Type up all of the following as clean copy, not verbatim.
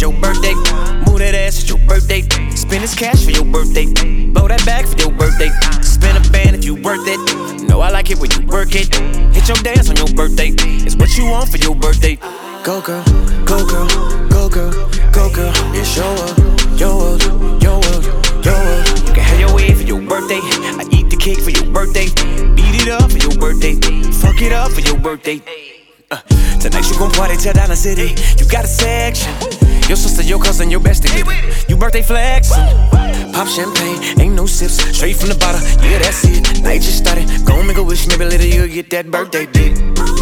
your birthday. Move that ass, it's your birthday. Spend this cash for your birthday. Blow that back for your birthday. Spin a band if you worth it. Know I like it when you work it. Hit your dance on your birthday. It's what you want for your birthday. Go girl, go girl, go girl, go girl. It's your world, your world, your world, your world. You can have your way for your birthday. I eat the cake for your birthday. Beat it up for your birthday. Fuck it up for your birthday. Tonight you gon' party till down the city. You got a section. Your sister, your cousin, your bestie. You birthday flexin'. Pop champagne, ain't no sips. Straight from the bottle, yeah, that's it. Night just started. Gon' make a wish, maybe later you'll get that birthday dick.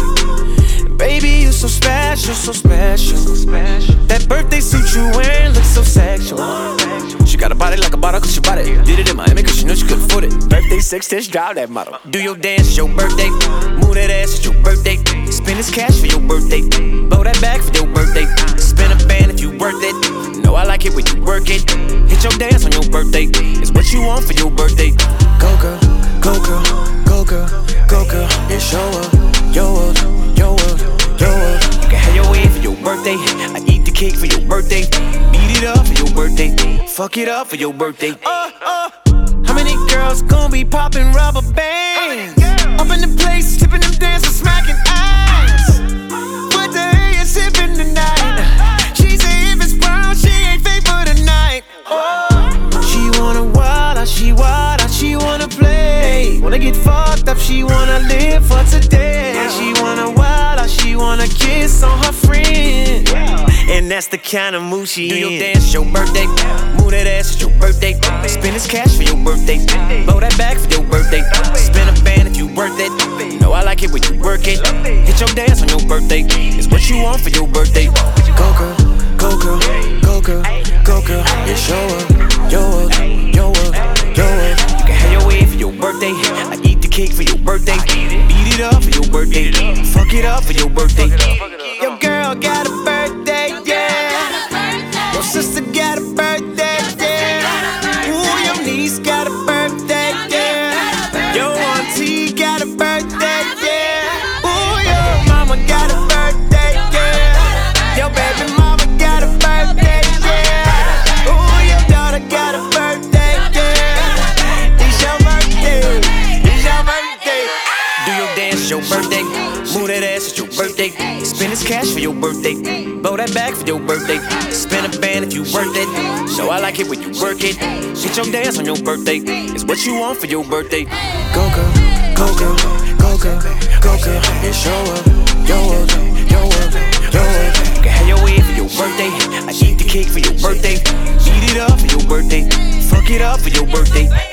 Baby, you so special, so special. That birthday suit you wearing looks so sexual. She got a body like a bottle, cause she bought it. Did it in Miami, cause she knew she couldn't afford it. Birthday 6-inch, drive that model. Do your dance, it's your birthday. Move that ass, it's your birthday. Spend this cash for your birthday. Blow that back for your birthday. Spin a band if you worth it. Know I like it when you work it. Hit your dance on your birthday. It's what you want for your birthday. Go girl, go girl, go girl, go girl. It's your world, your world, your world, your world. You can have your way for your birthday. I eat the cake for your birthday. Beat it up for your birthday. Fuck it up for your birthday. How many girls gon' be popping rubber bands? Up in the place, tipping them dancers, smacking ass. What the hell you sipping tonight? She say if it's brown, she ain't fake for the night. She wanna wild out, she wild out, she wanna play. Wanna get fucked up, she wanna live for today. She wanna wild out, she wanna kiss on her friend. And that's the kind of mood she in. Do your dance, it's your birthday. Move that ass, it's your birthday. Spend this cash for your birthday. Blow that back for your birthday. Spin a band if you worth it. Know I like it when you work it. Hit your dance on your birthday. It's what you want for your birthday. Go girl, go girl, go girl, go girl. It's your world, your world, your world, your world. You can have your way for your birthday. I eat the cake for your birthday. Beat it up for your birthday. Fuck it up for your birthday. Your girl got a birthday, yeah. Your sister got a birthday, yeah. Ooh, your niece got a birthday, yeah. Your auntie got a birthday, yeah. Ooh, your mama got a birthday, yeah. Your baby mama got a birthday, yeah. Ooh, your daughter got a birthday, yeah. It's your birthday, it's your birthday. Do your dance, it's your birthday. Move that ass, it's your birthday. Spend this cash for your birthday. Blow that back for your birthday. Spin a band if you worth it. Know I like it when you work it. Hit your dance on your birthday. It's what you want for your birthday. Go girl, go girl, go girl, go girl. It's your world, your world, your world, your world. You can have your way for your birthday. I eat the cake for your birthday. Beat it up for your birthday. Fuck it up for your birthday.